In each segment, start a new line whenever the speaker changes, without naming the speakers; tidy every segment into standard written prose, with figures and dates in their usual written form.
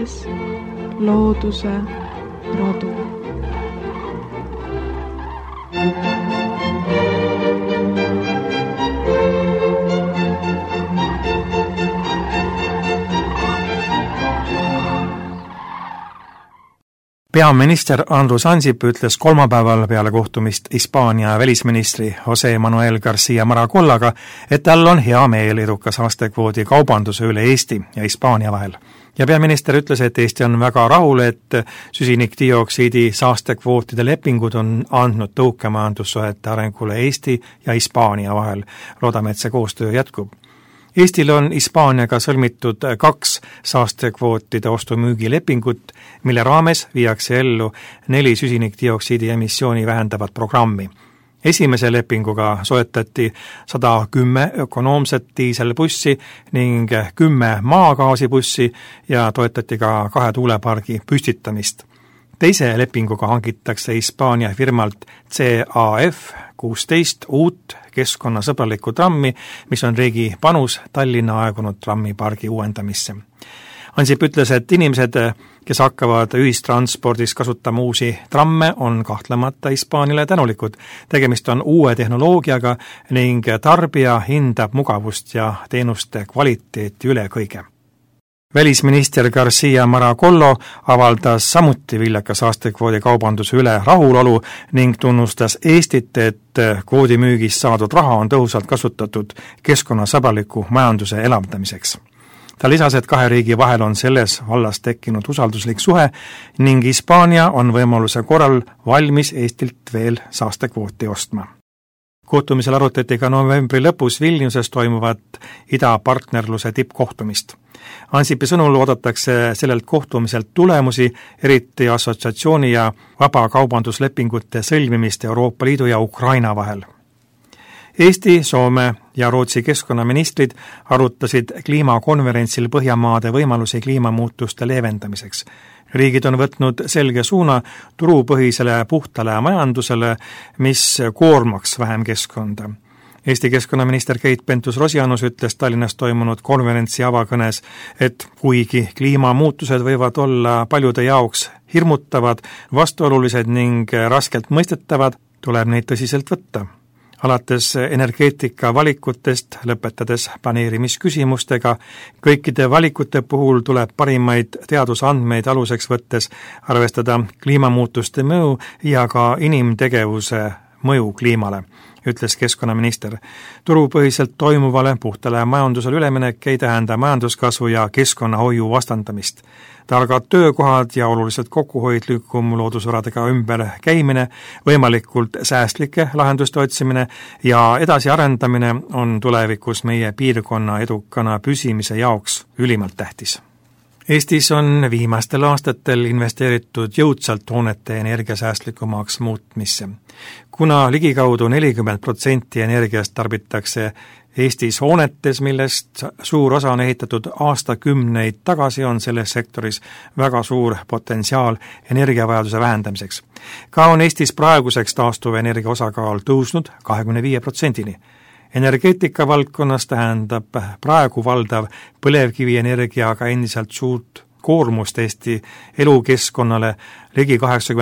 kuulates looduse rodu.
Peaminister Andrus Ansip ütles kolmapäeval peale kohtumist Hispaania välisministri Jose Manuel García Maracollaga, et tal on hea meel eduka saastekvoodi kaubanduse üle Eesti ja Hispaania vahel. Ja peaminister ütles, et Eesti on väga rahul, et süsinikdioksiidi saastekvootide lepingud on andnud tõuke majandussuhete arengule Eesti ja Hispaania vahel. Loodame, et see koostöö jätkub. Eestil on Hispaaniaga sõlmitud 2 saastekvootide ostu-müügilepingut, mille raames viiakse ellu 4 süsinikdioksiidi emissiooni vähendavat programmi. Esimese lepinguga soetati 110 ökonoomset diiselbussi ning 10 maagaasibussi ja toetati ka 2 tuulepargi püstitamist. Teise lepinguga hangitakse Hispaania firmalt CAF 16 uut keskkonnasõbralikku trammi, mis on riigi panus Tallinna aegunud trammipargi uuendamisse. Ansip ütles, et inimesed, kes hakkavad ühistranspordis kasutama uusi tramme, on kahtlemata Hispaaniale tänulikud. Tegemist on uue tehnoloogiaga ning tarbija hindab mugavust ja teenuste kvaliteeti üle kõige. Välisminister García Maracollo avaldas samuti viljaka saastekvoodi kaubanduse üle rahulolu ning tunnustas Eestit, et kvoodimüügist saadud raha on tõhusalt kasutatud keskkonnasõbraliku majanduse elavdamiseks. Ta lisas, et 2 riigi vahel on selles vallas tekkinud usalduslik suhe ning Hispaania on võimaluse korral valmis Eestilt veel saastekvooti ostma. Kohtumisel arutati ka novembri lõpus Vilniuses toimuvat idapartnerluse tippkohtumist. Ansipi sõnul oodatakse sellelt kohtumiselt tulemusi, eriti assotsiatsiooni ja vabakaubanduslepingute sõlmimist Euroopa Liidu ja Ukraina vahel. Eesti, Soome ja Rootsi keskkonnaministrid arutasid kliimakonverentsil Põhjamaade võimalusi kliimamuutuste leevendamiseks. Riigid on võtnud selge suuna turupõhisele puhtale majandusele, mis koormaks vähem keskkonda. Eesti keskkonnaminister Keit Pentus-Rosimannus ütles Tallinnas toimunud konverentsi avakõnes, et kuigi kliimamuutused võivad olla paljude jaoks hirmutavad, vastuolulised ning raskelt mõistetavad, tuleb neid tõsiselt võtta. Alates energeetika valikutest, lõpetades planeerimisküsimustega, kõikide valikute puhul tuleb parimaid teadusandmeid aluseks võttes arvestada kliimamuutuste mõju ja ka inimtegevuse mõju kliimale, ütles keskkonnaminister. Turupõhiselt toimuvale puhtale majandusele üleminek ei tähenda majanduskasvu ja keskkonnahoiu vastandamist. Targad töökohad ja oluliselt kokkuhoidlikum loodusvaradega ümber käimine, võimalikult säästlike lahenduste otsimine ja edasiarendamine on tulevikus meie piirkonna edukana püsimise jaoks ülimalt tähtis. Eestis on viimastel aastatel investeeritud jõudsalt hoonete energiasäästlikumaks muutmisse. Kuna ligikaudu 40% energiast tarbitakse Eestis hoonetes, millest suur osa on ehitatud aastakümneid tagasi, on selles sektoris väga suur potentsiaal energiavajaduse vähendamiseks. Ka on Eestis praeguseks taastuvenergia osakaal tõusnud 25%-ni. Energeetika valdkonnas tähendab praegu valdav põlevkivienergiaga endiselt suurt koormust Eesti elukeskkonnale, ligi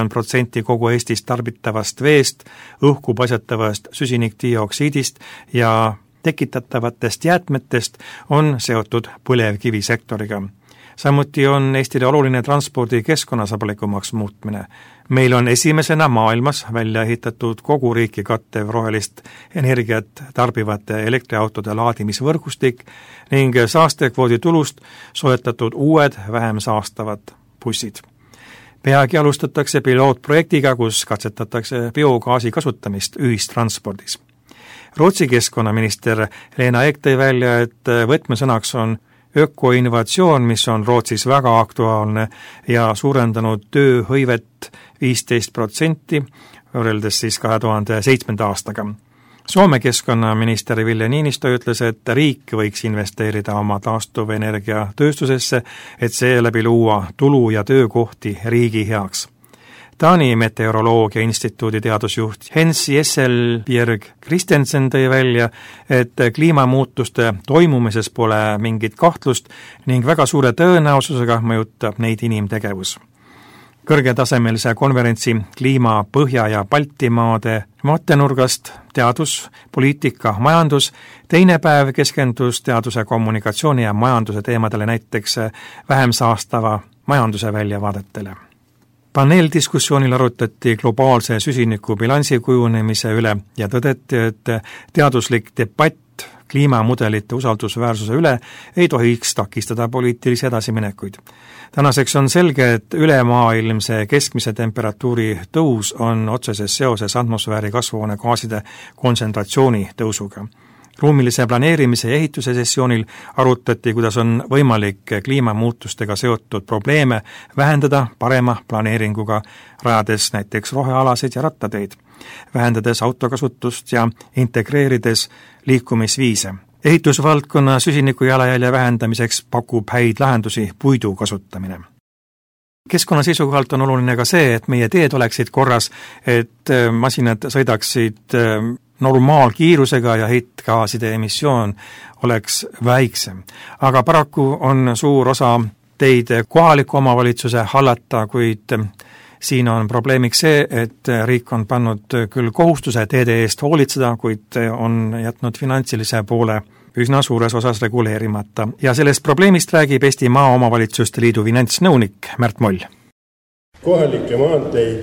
80% kogu Eestis tarbitavast veest, õhku paisatavast süsinikdioksiidist ja tekitatavatest jäätmetest on seotud põlevkivisektoriga. Samuti on Eestile oluline transpordi keskkonnasõbralikumaks muutmine. Meil on esimesena maailmas välja ehitatud kogu riiki kattev rohelist energiat tarbivate elektriautode laadimisvõrgustik ning saastekvoodi tulust soetatud uued vähem saastavad bussid. Peagi alustatakse pilootprojektiga, kus katsetatakse biogaasi kasutamist ühistranspordis. Rootsi keskkonnaminister Lena Ek tõi välja, et võtmesõnaks on ökoinnovatsioon, mis on Rootsis väga aktuaalne ja suurendanud tööhõivet 15% võrreldes siis 2007. aastaga. Soome keskkonnaminister Ville Niinistö ütles, et riik võiks investeerida oma taastuvenergia tööstusesse, et seeläbi luua tulu ja töökohti riigi heaks. Taani Meteoroloogia Instituudi teadusjuht Hens Jesselbjerg Christensen tõi välja, et kliimamuutuste toimumises pole mingit kahtlust ning väga suure tõenäosusega mõjutab neid inimtegevus. Kõrgetasemelise konverentsi kliima Põhja- ja Baltimaade vaatenurgast teadus, poliitika, majandus, teine päev keskendus teaduse, kommunikatsiooni ja majanduse teemadele, näiteks vähem saastava majanduse väljavaadetele. Paneeldiskussioonil arutati globaalse süsiniku bilansi kujunemise üle ja tõdeti, et teaduslik debatt kliimamudelite usaldusväärsuse üle ei tohiks takistada poliitilisi edasiminekuid. Tänaseks on selge, et ülemaailmse keskmise temperatuuri tõus on otseses seoses atmosfääri kasvuhoonegaaside kontsentratsiooni tõusuga. Ruumilise planeerimise ja ehituse sessioonil arutati, kuidas on võimalik kliimamuutustega seotud probleeme vähendada parema planeeringuga, rajades näiteks rohealasid ja rattateid, vähendades autokasutust ja integreerides liikumisviise. Ehitusvaldkonna süsiniku jalajälje vähendamiseks pakub häid lahendusi puidu kasutamine. Keskkonna seisukohalt on oluline ka see, et meie teed oleksid korras, et masinad sõidaksid normaalkiirusega ja heitgaaside emissioon oleks väiksem. Aga paraku on suur osa teid kohaliku omavalitsuse hallata, kuid siin on probleemiks see, et riik on pannud küll kohustuse teede eest hoolitseda, kuid on jätnud finantsilise poole üsna suures osas reguleerimata. Ja sellest probleemist räägib Eesti Maaomavalitsuste Liidu finantsnõunik Märt Moll.
Kohalikke maanteid,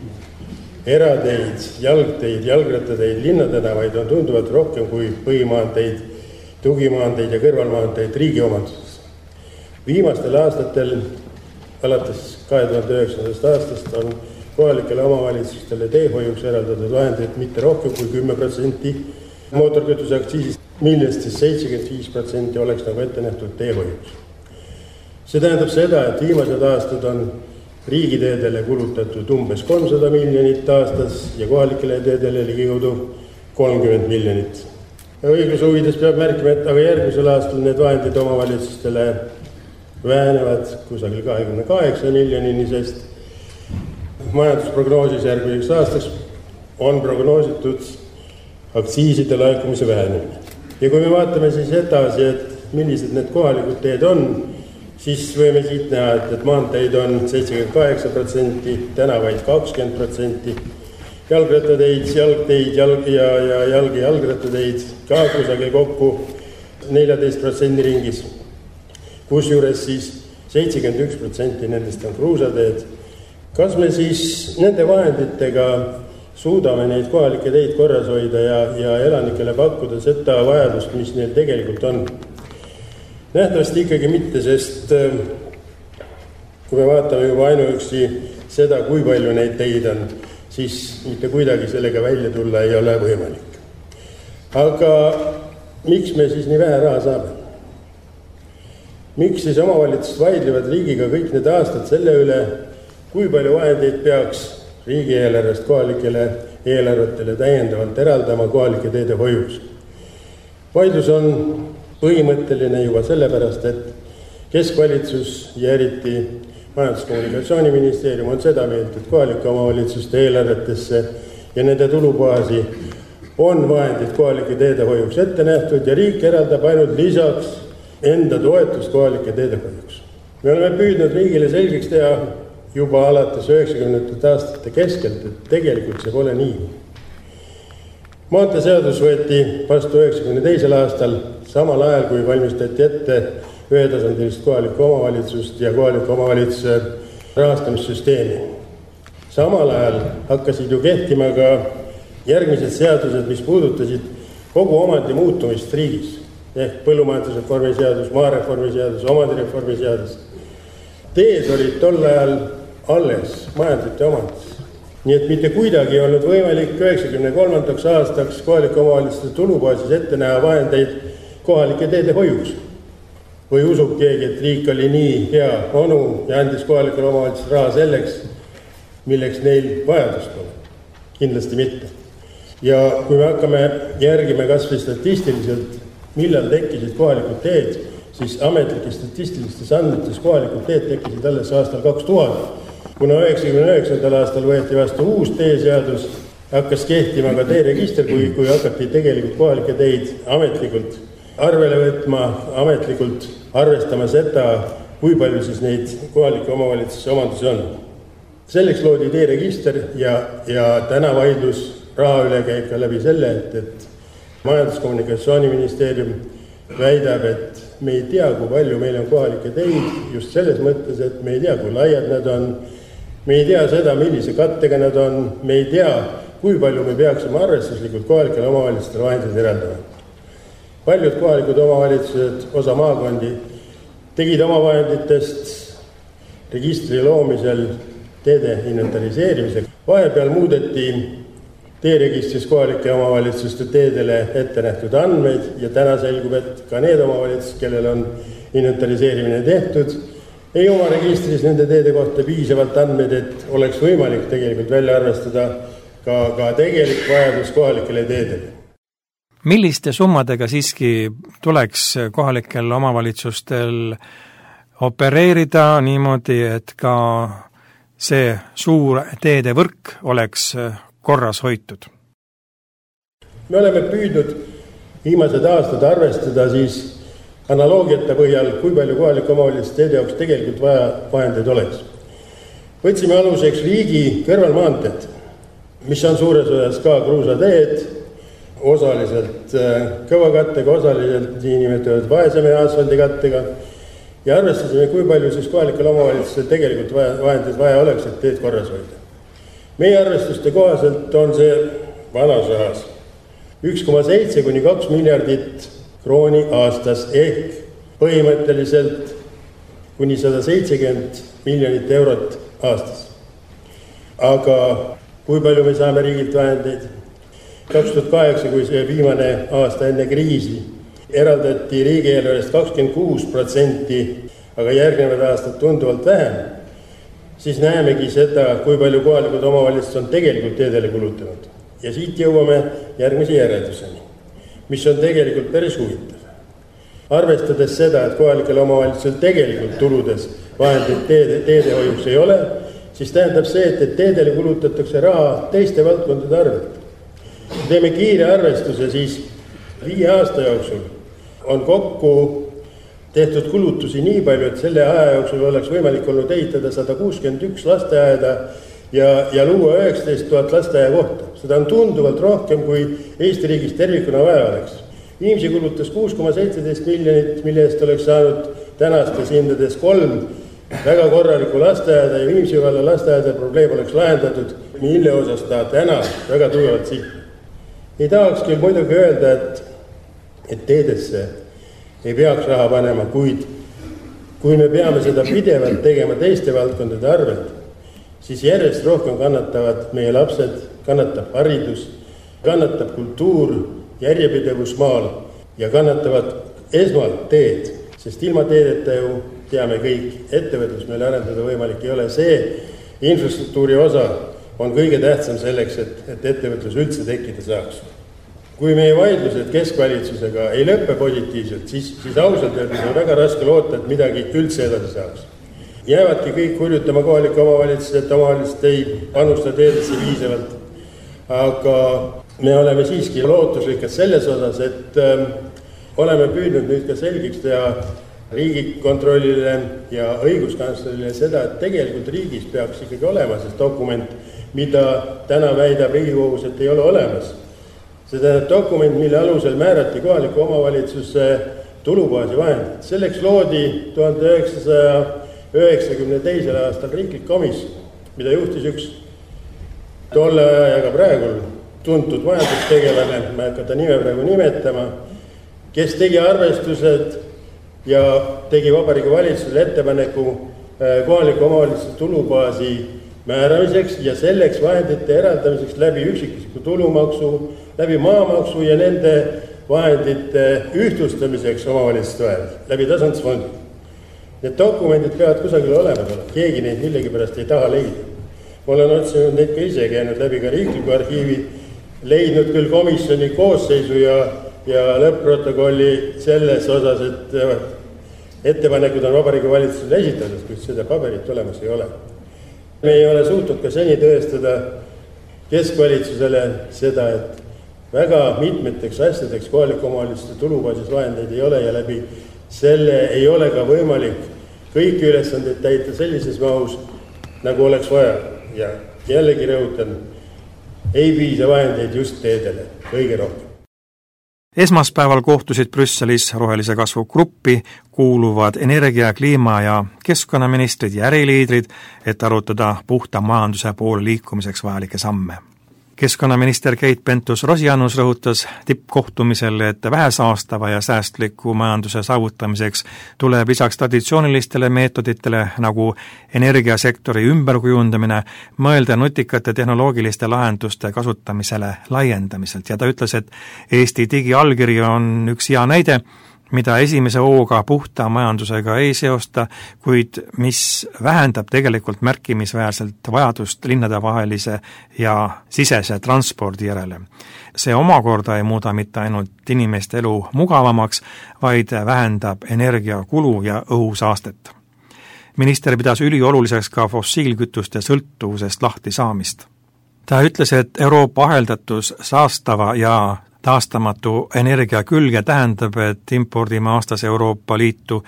erateid, jalgteid, jalgrattateid, linnatänavaid on tunduvalt rohkem kui põhimaanteid, tugimaanteid ja kõrvalmaanteid riigi omanduses. Viimastel aastatel, alates 2009. aastast, on kohalikele omavalitsustele teehoiuks eraldatud vahendeid mitte rohkem kui 10% mootorkütuse aktsiisist, millest siis 75% oleks nagu ette nähtud teehoiuks. See tähendab seda, et viimased aastad on riigiteedele kulutatud umbes 300 miljonit aastas ja kohalikele teedele ligikaudu 30 miljonit. Õigluse huvides peab märkima, et aga järgmisel aastal need vahendid omavalitsustele vähenevad kusagil 28 miljonini, sest majandusprognoosis järgmiseks aastaks on prognoositud aktsiiside laekumise vähenemine. Ja kui me vaatame siis edasi, et millised need kohalikud teed on, siis võime siit näha, et maanteid on 78%, tänavaid 20%, jalgrattateid, jalgteid ja jalgrattateid ka kusagil kokku 14% ringis, kusjuures siis 71% nendest on kruusateed. Kas me siis nende vahenditega suudame neid kohalikke teid korras hoida ja elanikele pakkuda seda vajadust, mis neil tegelikult on? Nähtavasti ikkagi mitte, sest kui me vaatame juba ainuüksi seda, kui palju neid teid on, siis mitte kuidagi sellega välja tulla ei ole võimalik. Aga miks me siis nii vähe raha saame? Miks siis omavalitsused vaidlevad riigiga kõik need aastad selle üle, kui palju vahendeid peaks riigieelarvest kohalikele eelarvetele täiendavalt eraldama kohalike teede hoiuks? Vaidlus on põhimõtteline juba sellepärast, et keskvalitsus ja eriti Majandus-kommunikatsiooniministeerium on seda meelt, et kohalike omavalitsuste eelarvetesse ja nende tulubaasi on vahendid kohalike teede hoiuks ette nähtud ja riik eraldab ainult lisaks enda toetust kohalike teede hoiuks. Me oleme püüdnud riigile selgeks teha juba alates 90. aastate keskelt, et tegelikult see pole nii. Maanteeseadus võeti vastu 92. aastal, samal ajal kui valmistati ette ühetasandilist kohalikku omavalitsust ja kohaliku omavalitsuse rahastamissüsteemi. Samal ajal hakkasid ju kehtima ka järgmised seadused, mis puudutasid kogu omandi muutumist riigis, ehk põllumajandusreformi seadus, maareformi seadus, omandireformi seadus. Teed olid tol ajal alles majandite omandis. Nii et mitte kuidagi on olnud võimalik 93. aastaks kohaliku omavalitsuste tulubaasis ette näha vahendeid kohalike teede hoiuks. Või usub keegi, et riik oli nii hea onu ja andis kohalikule omavalitsuste raha selleks, milleks neil vajadust pole? Kindlasti mitte. Ja kui me hakkame järgime kas või statistiliselt, millal tekkisid kohalikud teed, siis ametlikes statistilistes andmetes kohalikud teed tekkisid alles aastal 2000. kuna 99. aastal võeti vastu uus teeseadus, hakkas kehtima ka teeregister, kui hakati tegelikult kohalikke teid ametlikult arvele võtma, ametlikult arvestama seda, kui palju siis neid kohalike omavalitsuse omandusi on. Selleks loodi teeregister ja täna vaidlus raha üle käib ka läbi selle, et Majandus-Kommunikatsiooniministeerium väidab, et me ei tea, kui palju meil on kohalikke teid, just selles mõttes, et me ei tea, kui laiad nad on, me ei tea seda, millise kattega nad on, me ei tea, kui palju me peaksime arvestuslikult kohalikele omavalitsustele vahendeid eraldama. Paljud kohalikud omavalitsused, osa maakondi, tegid oma vahenditest registri loomisel teede inventariseerimisega. Vahepeal muudeti teeregistris kohalike omavalitsuste teedele ette nähtud andmeid ja täna selgub, et ka need omavalitsused, kellel on inventariseerimine tehtud, ei oma registris nende teede kohta piisavalt andmeid, et oleks võimalik tegelikult välja arvestada ka tegelik vajadus kohalikele teedele.
Milliste summadega siiski tuleks kohalikel omavalitsustel opereerida niimoodi, et ka see suur teedevõrk oleks korras hoitud?
Me oleme püüdnud viimased aastad arvestada siis analoogiate põhjal, kui palju kohaliku omavalitsuse teede jaoks tegelikult vaja vahendeid oleks. Võtsime aluseks riigi kõrvalmaanteed, mis on suures osas ka kruusateed, osaliselt kõvakattega, osaliselt niinimetatud vaeseme asfaldikattega ja arvestasime, kui palju siis kohalikele omavalitsusele tegelikult vahendeid vaja oleks, et teed korras hoida. Meie arvestuste kohaselt on see vanas rahas 1,7 kuni 2 miljardit krooni aastas ehk põhimõtteliselt kuni 170 miljonit eurot aastas. Aga kui palju me saame riigilt vahendeid? 2008, kui see viimane aasta enne kriisi, eraldati riigieelarvest 26%, aga järgnevad aastad tunduvalt vähem, siis näemegi seda, kui palju kohalikud omavalitsused on tegelikult teedele kulutanud. Ja siit jõuame järgmise järelduseni, mis on tegelikult päris huvitav. Arvestades seda, et kohalikel omavalitsusel tegelikult tuludes vahendeid teedehoiuks ei ole, siis tähendab see, et teedele kulutatakse raha teiste valdkondade arvelt. Teeme kiire arvestuse, siis 5 aasta jooksul on kokku tehtud kulutusi nii palju, et selle aja jooksul oleks võimalik olnud ehitada 161 lasteaeda ja luua 19 000 lasteaia kohta. Seda on tunduvalt rohkem, kui Eesti riigis tervikuna vaja oleks. Viimsi kulutas 6,17 miljonit, mille eest oleks saanud tänastes hindades 3 väga korralikku lasteaeda ja Viimsi valla lasteaeda probleem oleks lahendatud, mille osas ta täna väga tugevalt siht. Ei tahaks küll muidugi öelda, et teedesse ei peaks raha panema, kuid kui me peame seda pidevalt tegema teiste valdkondade arvelt, siis järjest rohkem kannatavad meie lapsed, kannatab haridus, kannatab kultuur, järjepidevus maal ja kannatavad esmalt teed, sest ilma teedeta ju teame kõik, ettevõtlus meil arendada võimalik ei ole. See infrastruktuuri osa on kõige tähtsam selleks, et ettevõtlus üldse tekkida saaks. Kui meie vaidlused keskvalitsusega ei lõppe positiivselt, siis ausalt öeldes on väga raske loota, et midagi üldse edasi saaks. Jäävadki kõik hurjutama kohalike omavalitsused, et omavalitsused ei panusta teedesse viisavalt. Aga me oleme siiski lootuslikud selles osas, et oleme püüdnud nüüd ka selgiks teha Riigikontrollile ja õiguskantslerile seda, et tegelikult riigis peaks ikkagi olema see dokument, mida täna väidab Riigikogus, et ei ole olemas. See tähendab dokument, mille alusel määrati kohaliku omavalitsuse tulubaasi vahendid. Selleks loodi 1992. aastal riiklik komisjon, mida juhtis üks tolle aja ja ka praegu tuntud majandustegelane, ma ei hakka ta nime praegu nimetama, kes tegi arvestused ja tegi Vabariigi Valitsusele ettepaneku kohaliku omavalitsuse tulubaasi määramiseks ja selleks vahendite eraldamiseks läbi üksikisiku tulumaksu, läbi maamaksu ja nende vahendite ühtlustamiseks omavalitsuste vahel, läbi tasandusfondi. Need dokumendid peavad kusagil olemas olema, keegi neid millegi pärast ei taha leida. Ma olen otsinud neid ka ise, käinud läbi ka riikliku arhiivi, leidnud küll komisjoni koosseisu ja lõppprotokolli selles osas, et ettepanekud on Vabariigi Valitsusele esitatud, kuid seda paberit olemas ei ole. Me ei ole suutnud ka seni tõestada keskvalitsusele seda, et väga mitmeteks asjadeks kohaliku omavalitsuste tulubaasis vahendeid ei ole ja läbi selle ei ole ka võimalik kõiki ülesandeid täita sellises mahus, nagu oleks vaja. Ja jällegi rõhutan, ei piisa vahendeid just teedele kõige rohkem.
Esmaspäeval kohtusid Brüsselis rohelise kasvu gruppi kuuluvad energia-, kliima- ja keskkonnaministrid ja äriliidrid, et arutada puhta majanduse poole liikumiseks vajalikke samme. Keskkonnaminister Keit Pentus-Rosimannus rõhutas tippkohtumisel, et vähesaastava ja säästliku majanduse saavutamiseks tuleb lisaks traditsioonilistele meetoditele nagu energiasektori ümberkujundamine mõelda nutikate tehnoloogiliste lahenduste kasutamisele laiendamiselt ja ta ütles, et Eesti digiallkiri on üks hea näide, mida esimese hooga puhta majandusega ei seosta, kuid mis vähendab tegelikult märkimisväärselt vajadust linnadevahelise ja sisese transpordi järele. See omakorda ei muuda mitte ainult inimeste elu mugavamaks, vaid vähendab energiakulu ja õhusaastet. Minister pidas ülioluliseks ka fossiilkütuste sõltuvusest lahti saamist. Ta ütles, et Euroopa aheldatus saastava ja taastamatu energia külge tähendab, et impordime aastas Euroopa Liitu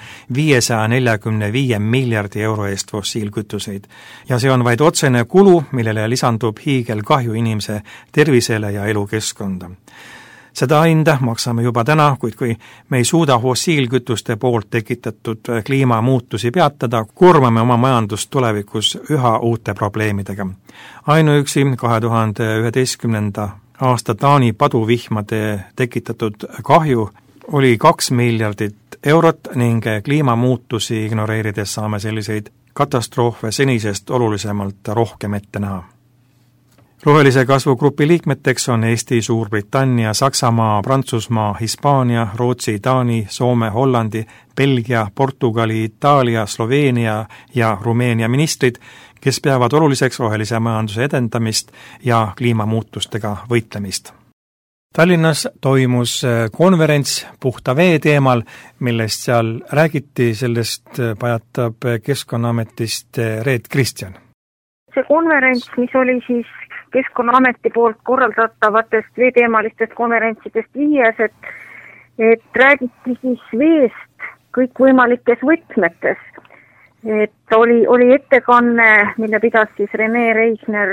545 miljardi euro eest fossiilkütuseid. Ja see on vaid otsene kulu, millele lisandub hiigelkahju inimese tervisele ja elukeskkonda. Seda hinda maksame juba täna, kuid kui me ei suuda fossiilkütuste poolt tekitatud kliimamuutusi peatada, koormame oma majandust tulevikus üha uute probleemidega. Ainuüksi 2011. aasta Taani paduvihmade tekitatud kahju oli 2 miljardit eurot ning kliimamuutusi ignoreerides saame selliseid katastroofe senisest olulisemalt rohkem ette näha. Rohelise kasvugrupi liikmeteks on Eesti, Suurbritannia, Saksamaa, Prantsusmaa, Hispaania, Rootsi, Taani, Soome, Hollandi, Belgia, Portugali, Itaalia, Sloveenia ja Rumeenia ministrid, kes peavad oluliseks rohelise majanduse edendamist ja kliimamuutustega võitlemist. Tallinnas toimus konverents puhta vee teemal, millest seal räägiti, sellest pajatab Keskkonnaametist Reet Kristjan.
See konverents, mis oli siis Keskkonnaameti poolt korraldatavatest veeteemalistest konverentsidest viies, et räägiti siis veest kõikvõimalikes võtmetes. Et oli ettekanne, mille pidas siis Rene Reisner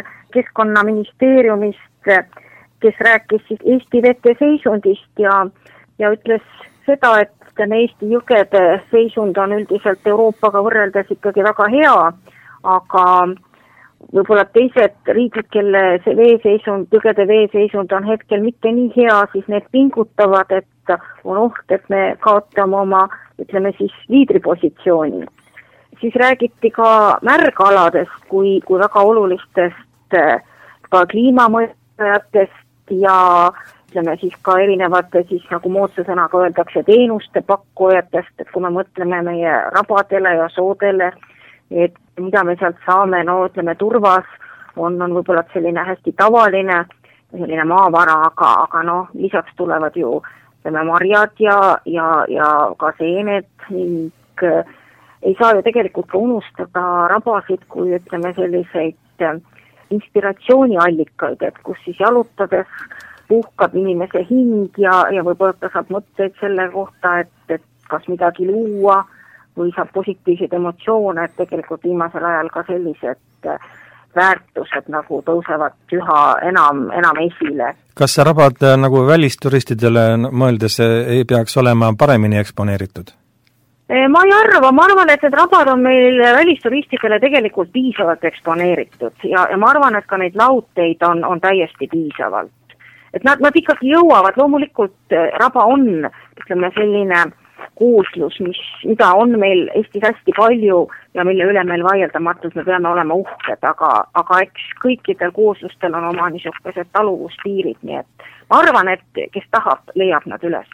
Keskkonnaministeeriumist, kes rääkis siis Eesti vete seisundist ja ütles seda, et Eesti jõgede seisund on üldiselt Euroopaga võrreldes ikkagi väga hea, aga võib-olla teised riigid, kelle see veeseisund, jõgede veeseisund on hetkel mitte nii hea, siis need pingutavad, et on oht, et me kaotame oma, ütleme siis, liidripositsiooni. Siis räägiti ka märgaladest kui väga olulistest ka kliimamõjajatest ja ütleme siis ka erinevate siis nagu moodsa sõnaga öeldakse teenuste pakkujatest, et kui me mõtleme meie rabadele ja soodele, et mida me sealt saame, no ütleme Turvas on võib-olla selline hästi tavaline selline maavara, aga lisaks tulevad ju ütleme marjad ja ka seened ning ei saa ju tegelikult ka unustada rabasid kui ütleme selliseid inspiratsiooniallikaid, et kus siis jalutades puhkab inimese hing ja võib-olla ta saab mõtteid selle kohta, et kas midagi luua või saab positiivseid emotsioone, et tegelikult viimasel ajal ka sellised väärtused nagu tõusevad üha enam esile.
Kas rabad nagu välisturistidele mõeldes ei peaks olema paremini eksponeeritud?
Ma ei arva, ma arvan, et need rabad on meil välisturistidele tegelikult piisavalt eksponeeritud ja ma arvan, et ka neid laudteid on täiesti piisavalt. Et nad ikkagi jõuavad, loomulikult raba on, ütleme selline kooslus, mida on meil Eestis hästi palju ja mille üle meil vaieldamatult me peame olema uhked, aga eks kõikidel kooslustel on oma niisugused taluvuspiirid, nii et ma arvan, et kes tahab, leiab nad üles.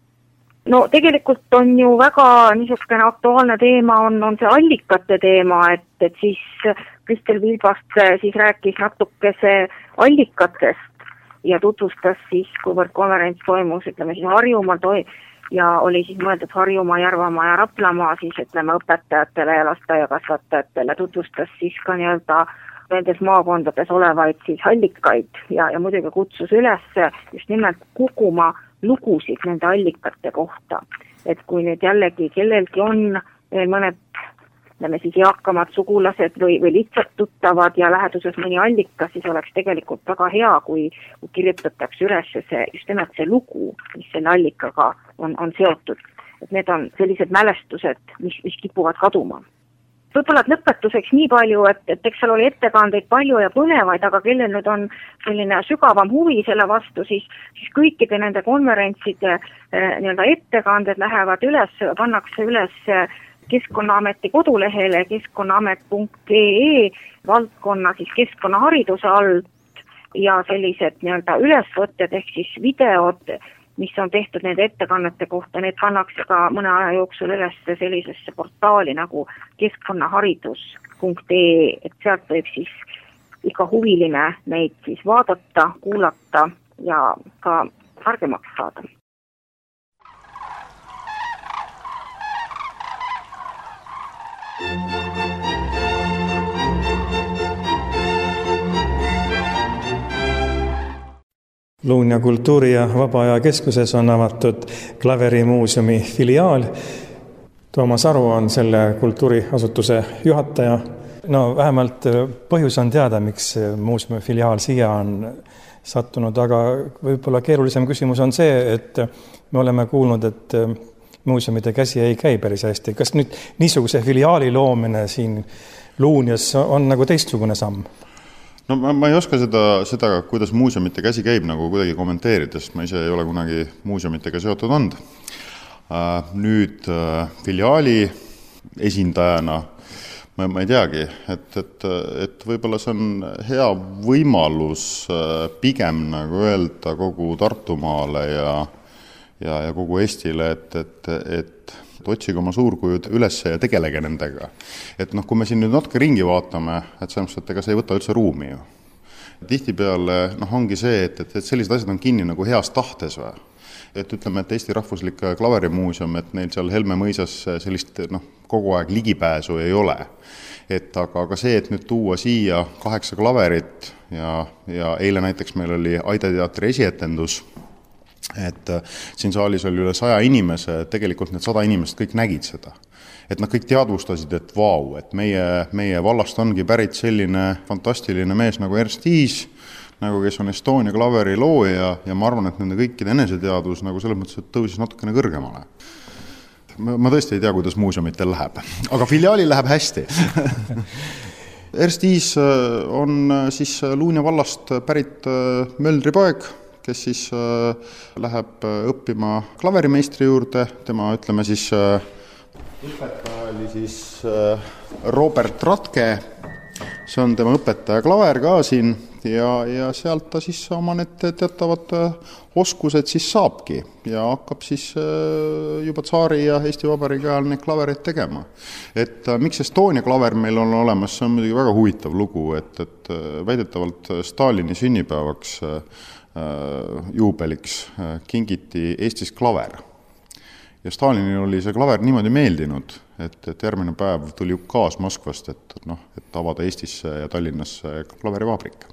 No tegelikult on ju väga niisugune aktuaalne teema on see allikate teema, et siis Kristel Vilbast siis rääkis natukese allikatest ja tutvustas siis, kuivõrd konverents toimus, ütleme siis Harjumaal ja oli siis mõeldud Harjumaa, Järvamaa ja Raplamaa siis ütleme õpetajatele ja lasteaiakasvatajatele tutvustas siis ka nii-öelda nendes maakondades olevaid siis allikaid ja muidugi kutsus üles just nimelt koguma lugusid nende allikate kohta. Et kui nüüd jällegi kellelgi on veel mõned siis eakamad sugulased või lihtsalt tuttavad ja läheduses mõni allika, siis oleks tegelikult väga hea, kui kirjutatakse üles just nimelt see lugu, mis selle allikaga on seotud. Et need on sellised mälestused, mis kipuvad kaduma. Võib-olla lõpetuseks nii palju, et eks seal oli ettekandeid palju ja põnevaid, aga kellel nüüd on selline sügavam huvi selle vastu, siis kõikide nende konverentside nii-öelda ettekanded lähevad üles, pannakse üles Keskkonnaameti kodulehele keskkonnaamet.ee valdkonna siis keskkonnahariduse alt ja sellised nii-öelda ülesvõtted ehk siis videod, mis on tehtud nende ettekannete kohta, need pannakse ka mõne aja jooksul üles sellisesse portaali nagu keskkonnaharidus.ee, et sealt võib siis iga huviline neid siis vaadata, kuulata ja ka targemaks saada.
Luunja kultuuri- ja vaba-aja keskuses on avatud Klaverimuuseumi filiaal. Toomas Aru on selle kultuuriasutuse juhataja. No vähemalt põhjus on teada, miks muuseumi filiaal siia on sattunud, aga võib-olla keerulisem küsimus on see, et me oleme kuulnud, et muuseumide käsi ei käi päris hästi. Kas nüüd niisuguse filiaali loomine siin Luunjas on nagu teistsugune samm?
No ma ei oska seda, kuidas muuseumite käsi käib nagu kuidagi kommenteerida, sest ma ise ei ole kunagi muuseumitega seotud olnud. Nüüd filiaali esindajana ma ei teagi, et võib-olla see on hea võimalus pigem nagu öelda kogu Tartumaale ja kogu Eestile, et otsige oma suurkujud üles ja tegelege nendega. Et kui me siin nüüd natuke ringi vaatame, et selles mõttes, et ega see ei võta üldse ruumi ju. Tihtipeale ongi see, et sellised asjad on kinni nagu heas tahtes või. Et ütleme, et Eesti Rahvuslik Klaverimuuseum, et neil seal Helme mõisas sellist kogu aeg ligipääsu ei ole. Aga see, et nüüd tuua siia 8 klaverit ja eile näiteks meil oli Aide teatri esietendus, et siin saalis oli üle 100 inimese, tegelikult need 100 inimest kõik nägid seda. Et nad kõik teadvustasid, et vau, et meie vallast ongi pärit selline fantastiline mees nagu Ernst Tiis, nagu kes on Estonia klaveri looja ja ma arvan, et nende kõikide eneseteadvus nagu selles mõttes, et tõusis natukene kõrgemale. Ma tõesti ei tea, kuidas muuseumitel läheb, aga filiaali läheb hästi. Ernst Tiis on siis Luunja vallast pärit Möldri poeg, kes siis läheb õppima klaverimeistri juurde, tema ütleme siis õpetaja oli siis Robert Ratke, see on tema õpetaja klaver ka siin ja sealt ta siis oma need teatavad oskused siis saabki ja hakkab siis juba tsaari ja Eesti Vabariigi ajal neid klavereid tegema. Et miks Estonia klaver meil on olemas, see on muidugi väga huvitav lugu, et väidetavalt Stalini sünnipäevaks juubeliks kingiti Eestis klaver. Ja Stalinil oli see klaver niimoodi meeldinud, et järgmine päev tuli ukaas Moskvast, et avada Eestisse ja Tallinnasse klaverivabrik.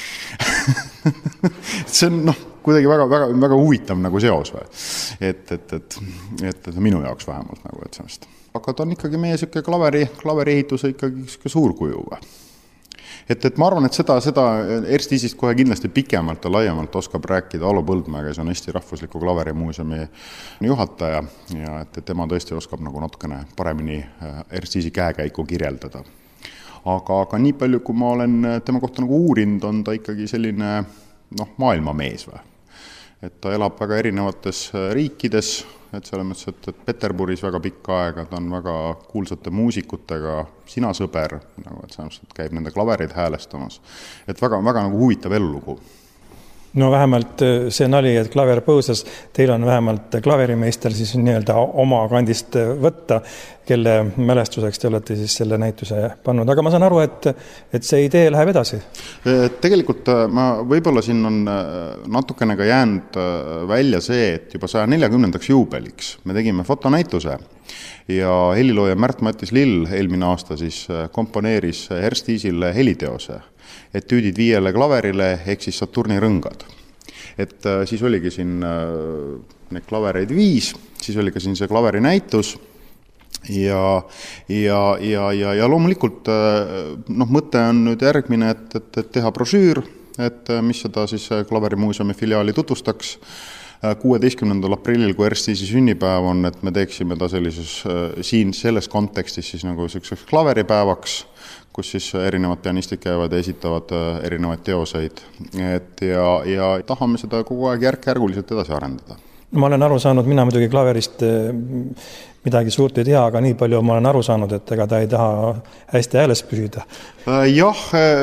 See on kuidagi väga huvitav nagu seos või? Et minu jaoks vähemalt nagu, et sellest. Aga ta on ikkagi meie siuke klaveriehituse ikkagi suurkuju või? Et ma arvan, et seda Ernst Tiisist kohe kindlasti pikemalt ja laiemalt oskab rääkida Alo Põldmäe, kes on Eesti Rahvusliku Klaverimuuseumi juhataja ja et tema tõesti oskab nagu natukene paremini Ernst Tiisi käekäiku kirjeldada. Aga nii palju, kui ma olen tema kohta nagu uurinud, on ta ikkagi selline maailmamees või. Et ta elab väga erinevates riikides, et selles mõttes, et Peterburis väga pikka aega, ta on väga kuulsate muusikutega sinasõber, nagu et selles mõttes, et käib nende klaverid häälestamas. Et väga nagu huvitav elulugu.
No vähemalt see nali, et klaver põusas, teil on vähemalt klaverimeister siis nii-öelda oma kandist võtta, kelle mälestuseks te olete siis selle näituse pannud. Aga ma saan aru, et see idee läheb edasi.
Tegelikult ma võib-olla siin on natukene ka jäänud välja see, et juba 140. juubeliks me tegime fotonäituse ja helilooja Märt-Mattis Lill eelmine aasta siis komponeeris Herstiisile heliteose etüüdid 5 klaverile ehk siis Saturni rõngad. Et siis oligi siin need klavereid 5, siis oli ka siin see klaveri näitus ja loomulikult mõte on nüüd järgmine, et teha brošüür, et mis seda siis Klaverimuuseumi filiaali tutvustaks 16. aprillil, kui Herstiisi sünnipäev on, et me teeksime ta siin selles kontekstis siis nagu selliseks klaveripäevaks, kus siis erinevad pianistid käivad ja esitavad erinevaid teoseid. Ja tahame seda kogu aeg järk-järguliselt edasi arendada.
Ma olen aru saanud, mina muidugi klaverist midagi suurt ei tea, aga nii palju ma olen aru saanud, et ega ta ei taha hästi hääles püsida.
Jah,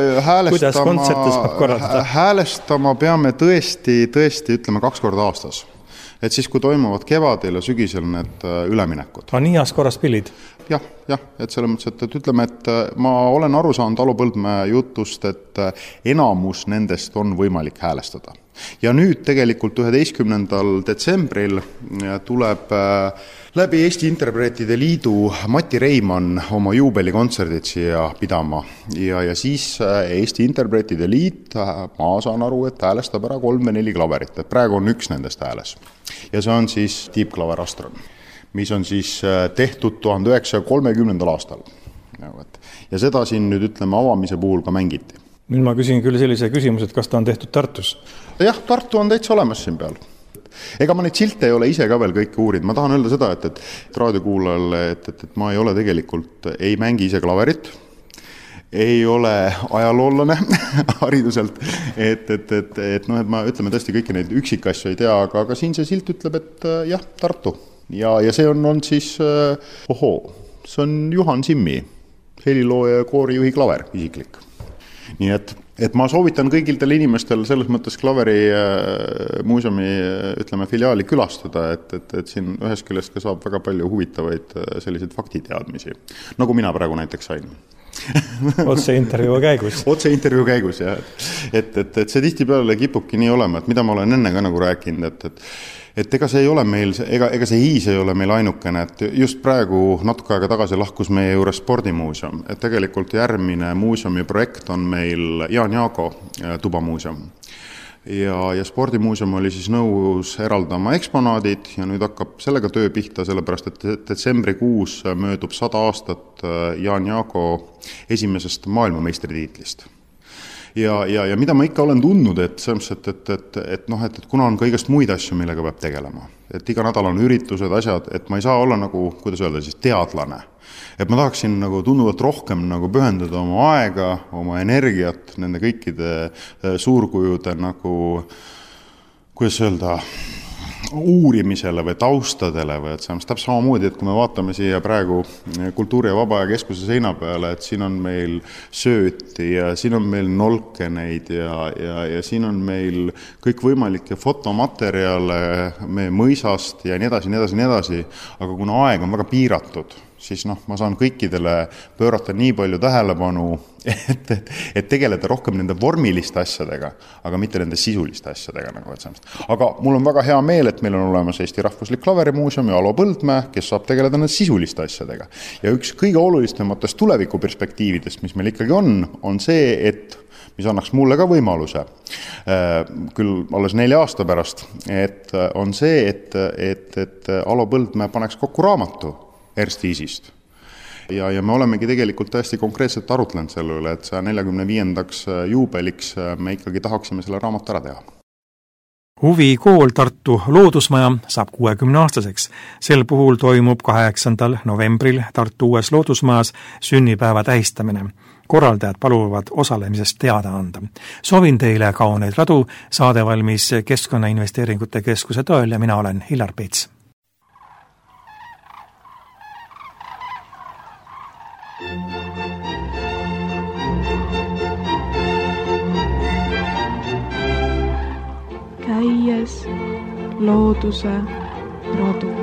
häälestama peame tõesti, ütleme 2 korda aastas. Et siis, kui toimuvad kevadel ja sügisel need üleminekud.
Nii heas korras pillid?
Jah, et selles mõttes, et ütleme, et ma olen aru saanud Alo Põldmäe jutust, et enamus nendest on võimalik häälestada. Ja nüüd tegelikult 11. detsembril tuleb läbi Eesti Interpreetide Liidu Mati Reimann oma juubelikontserdid siia pidama ja siis Eesti Interpreetide Liit, ma saan aru, et häälestab ära 3 või 4 klaverit, et praegu on 1 nendest hääles ja see on siis tiibklaver Astron, mis on siis tehtud 1930. aastal ja seda siin nüüd ütleme avamise puhul ka mängiti.
Nüüd ma küsin küll sellise küsimuse, et kas ta on tehtud Tartus?
Jah, Tartu on täitsa olemas siin peal. Ega ma neid silte ei ole ise ka veel kõike uurid. Ma tahan öelda seda, et raadiokuulajale, et ma ei ole tegelikult, ei mängi ise klaverit, ei ole ajaloolane hariduselt, et ma ütleme tõesti kõiki neid üksikasju ei tea, aga siin see silt ütleb, et jah, Tartu. Ja see on siis, see on Juhan Simmi, helilooja ja koorijuhi klaver, isiklik. Nii et ma soovitan kõigiltel inimestel selles mõttes Klaveri muuseumi, ütleme, filiaali külastada, et siin ühes küljest ka saab väga palju huvitavaid selliseid faktiteadmisi, nagu mina praegu näiteks sain.
Otse intervjuu käigus,
jah. Et see tihtipeale kipubki nii olema, et mida ma olen enne ka nagu rääkinud, et ega see ei ole meil, ega see hiis ei ole meil ainukene, et just praegu natuke aega tagasi lahkus meie juures spordimuuseum, et tegelikult järgmine muuseumi projekt on meil Jaan Jaago tubamuuseum. Ja spordimuuseum oli siis nõus eraldama eksponaadid ja nüüd hakkab sellega töö pihta, sellepärast et detsembrikuus möödub 100 aastat Jaan Jaago esimesest maailmameistritiitlist. Ja mida ma ikka olen tundnud, et kuna on kõigest muid asju, millega peab tegelema. Et iga nädal on üritused, asjad, et ma ei saa olla nagu, kuidas öelda, siis teadlane. Et ma tahaksin nagu tunduvalt rohkem nagu pühendada oma aega, oma energiat, nende kõikide suurkujude nagu, kuidas öelda, uurimisele või taustadele või et see on täpselt samamoodi, et kui me vaatame siia praegu Kultuuri- ja Vaba Aja Keskuse seina peale, et siin on meil sööti ja siin on meil nolkeneid ja siin on meil kõik võimalikke fotomaterjale meie mõisast ja nii edasi, aga kuna aeg on väga piiratud, siis ma saan kõikidele pöörata nii palju tähelepanu, et tegeleda rohkem nende vormiliste asjadega, aga mitte nende sisuliste asjadega. Aga mul on väga hea meel, et meil on olemas Eesti Rahvuslik Klaverimuuseum ja Alo Põldmäe, kes saab tegeleda nende sisuliste asjadega. Ja üks kõige olulisematest tulevikuperspektiividest, mis meil ikkagi on see, et mis annaks mulle ka võimaluse, küll alles 4 aasta pärast, et on see, et Alo Põldmäe paneks kokku raamatu Herstiisist. Ja me olemegi tegelikult täiesti konkreetselt arutlenud selle üle, et 145. juubeliks me ikkagi tahaksime selle raamatu ära teha.
Huvikool Tartu Loodusmaja saab 60-aastaseks. Sel puhul toimub 8. novembril Tartu uues Loodusmajas sünnipäeva tähistamine. Korraldajad paluvad osalemisest teada anda. Soovin teile kauneid radu, saade valmis Keskkonnainvesteeringute Keskuse toel ja mina olen Hillar Peets.
looduse rodu.